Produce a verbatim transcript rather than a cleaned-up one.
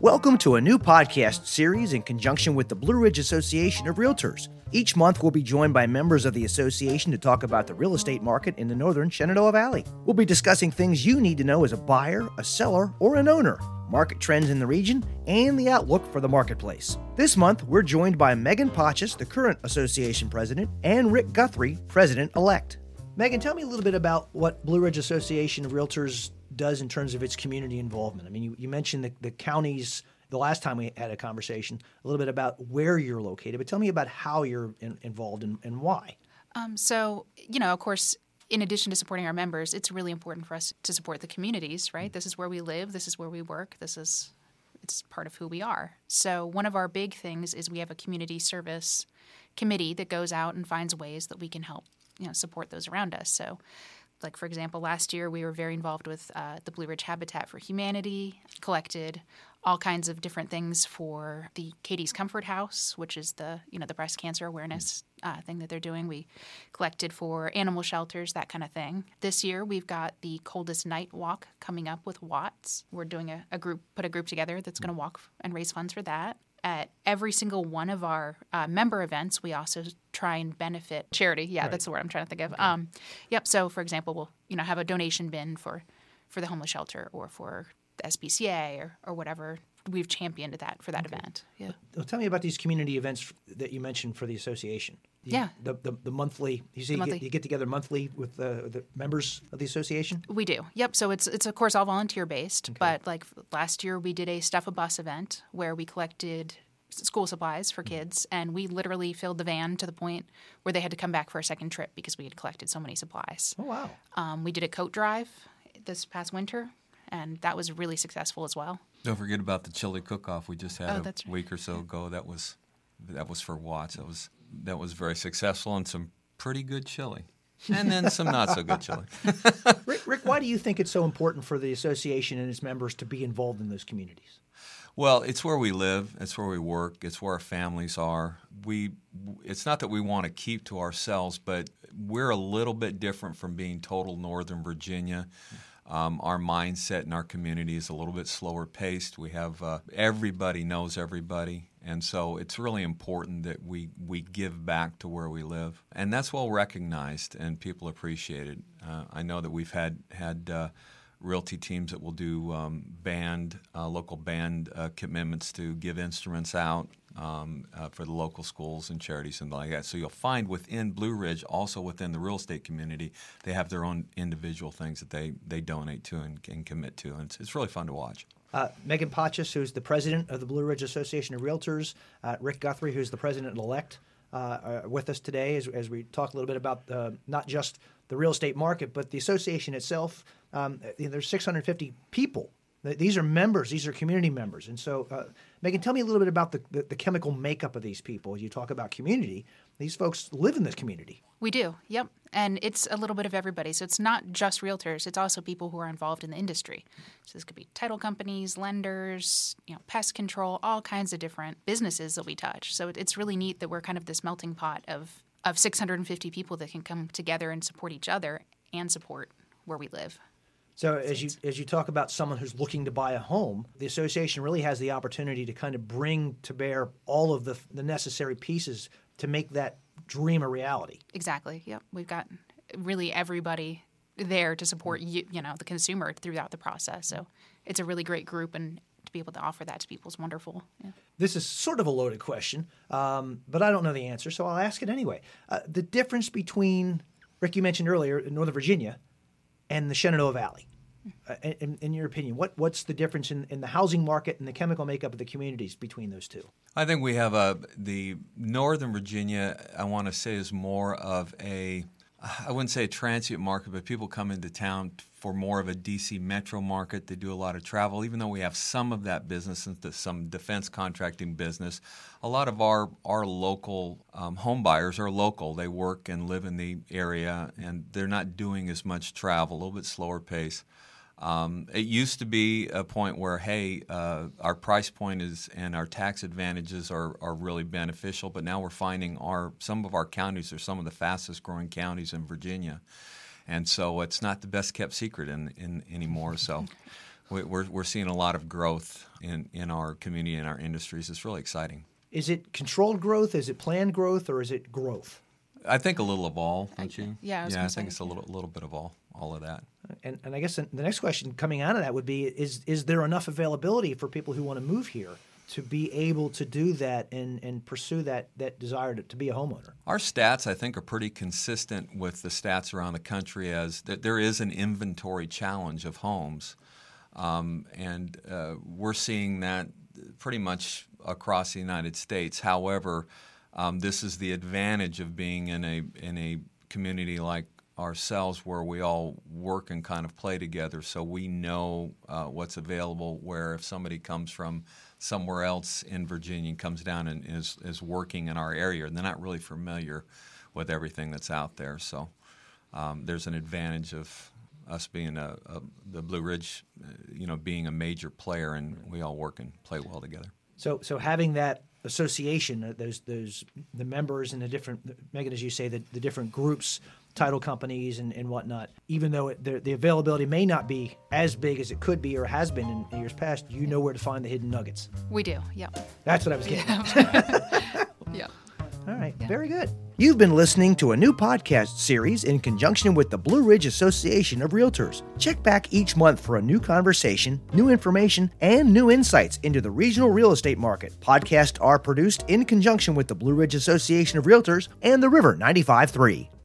Welcome to a new podcast series in conjunction with the Blue Ridge Association of Realtors. Each month, we'll be joined by members of the association to talk about the real estate market in the northern Shenandoah Valley. We'll be discussing things you need to know as a buyer, a seller, or an owner, market trends in the region, and the outlook for the marketplace. This month, we're joined by Megan Potches, the current association president, and Rick Guthrie, president-elect. Megan, tell me a little bit about what Blue Ridge Association of Realtors does in terms of its community involvement. I mean, you, you mentioned the, the counties the last time we had a conversation, a little bit about where you're located, but tell me about how you're in, involved and, and why. Um, so, you know, of course, in addition to supporting our members, it's really important for us to support the communities, right? Mm-hmm. This is where we live. This is where we work. This is, it's part of who we are. So one of our big things is we have a community service committee that goes out and finds ways that we can help, you know, support those around us. So, like, for example, last year we were very involved with uh, the Blue Ridge Habitat for Humanity, collected all kinds of different things for the Katie's Comfort House, which is the, you know, the breast cancer awareness uh, thing that they're doing. We collected for animal shelters, that kind of thing. This year we've got the Coldest Night Walk coming up with Watts. We're doing a, a group, put a group together that's going to walk and raise funds for that. At every single one of our uh, member events, we also try and benefit charity. Yeah, right. That's the word I'm trying to think of. Okay. Um, yep. So, for example, we'll you know have a donation bin for, for the homeless shelter or for the S P C A or, or whatever. We've championed that for that okay. event. Yeah. Well, tell me about these community events that you mentioned for the association. You, yeah. The, the the monthly. You say you, monthly. Get, you get together monthly with the, the members of the association? We do. Yep. So it's it's of course all volunteer based. Okay. But like last year we did a Stuff a Bus event where we collected school supplies for kids, and we literally filled the van to the point where they had to come back for a second trip because we had collected so many supplies. Oh, wow. Um, we did a coat drive this past winter, and that was really successful as well. Don't forget about the chili cook-off we just had oh, a right. week or so ago. That was that was for Watts. That was that was very successful and some pretty good chili. And then some not-so-good chili. Rick, Rick, why do you think it's so important for the association and its members to be involved in those communities? Well, it's where we live. It's where we work. It's where our families are. We. It's not that we want to keep to ourselves, but we're a little bit different from being total Northern Virginia. Um, our mindset in our community is a little bit slower paced. We have uh, everybody knows everybody, and so it's really important that we, we give back to where we live, and that's well recognized and people appreciate it. Uh, I know that we've had had uh, realty teams that will do um, band uh, local band uh, commitments to give instruments out um, uh, for the local schools and charities and like that. So you'll find within Blue Ridge, also within the real estate community, they have their own individual things that they, they donate to and can commit to, and it's, it's really fun to watch. Uh, Megan Potches, who's the president of the Blue Ridge Association of Realtors, uh, Rick Guthrie, who's the president-elect, uh, are with us today as, as we talk a little bit about uh, not just the real estate market, but the association itself. Um, there's six hundred fifty people. These are members. These are community members. And so, uh, Megan, tell me a little bit about the, the, the chemical makeup of these people. You talk about community. These folks live in this community. We do, yep. And it's a little bit of everybody. So it's not just realtors. It's also people who are involved in the industry. So this could be title companies, lenders, you know, pest control, all kinds of different businesses that we touch. So it's really neat that we're kind of this melting pot of, of six hundred fifty people that can come together and support each other and support where we live. So as you as you talk about someone who's looking to buy a home, the association really has the opportunity to kind of bring to bear all of the the necessary pieces to make that dream a reality. Exactly. Yep. We've got really everybody there to support you, you know, the consumer throughout the process. So it's a really great group, and to be able to offer that to people is wonderful. Yeah. This is sort of a loaded question, um, but I don't know the answer, so I'll ask it anyway. Uh, the difference between, Rick, you mentioned earlier, Northern Virginia and the Shenandoah Valley. Uh, in, in your opinion, what, what's the difference in, in the housing market and the chemical makeup of the communities between those two? I think we have a the Northern Virginia, I want to say, is more of a, I wouldn't say a transient market, but people come into town for more of a D C metro market. They do a lot of travel, even though we have some of that business and some defense contracting business. A lot of our, our local um, home buyers are local. They work and live in the area, and they're not doing as much travel, a little bit slower pace. Um, it used to be a point where, hey, uh, our price point is and our tax advantages are, are really beneficial, but now we're finding our some of our counties are some of the fastest growing counties in Virginia, and so it's not the best kept secret in, in anymore. So we, we're we're seeing a lot of growth in, in our community and our industries. It's really exciting. Is it controlled growth? Is it planned growth? Or is it growth? I think a little of all, don't you? Yeah, I was yeah. gonna I say, think it's a yeah. little little bit of all all of that. And, and I guess the next question coming out of that would be, is is there enough availability for people who want to move here to be able to do that and, and pursue that, that desire to, to be a homeowner? Our stats, I think, are pretty consistent with the stats around the country as that there is an inventory challenge of homes. Um, and uh, we're seeing that pretty much across the United States. However, um, this is the advantage of being in a in a community like ourselves where we all work and kind of play together, so we know uh, what's available, where if somebody comes from somewhere else in Virginia and comes down and is, is working in our area, and they're not really familiar with everything that's out there. So um, there's an advantage of us being a, a the Blue Ridge, uh, you know, being a major player, and we all work and play well together. So so having that association, uh, those those the members and the different, Megan, as you say, the, the different groups, title companies and, and whatnot, even though it, the, the availability may not be as big as it could be or has been in, in years past, you know where to find the hidden nuggets. We do, yeah. That's what I was getting at. Yeah. All right, Yeah. very good. You've been listening to a new podcast series in conjunction with the Blue Ridge Association of Realtors. Check back each month for a new conversation, new information, and new insights into the regional real estate market. Podcasts are produced in conjunction with the Blue Ridge Association of Realtors and the River ninety-five point three.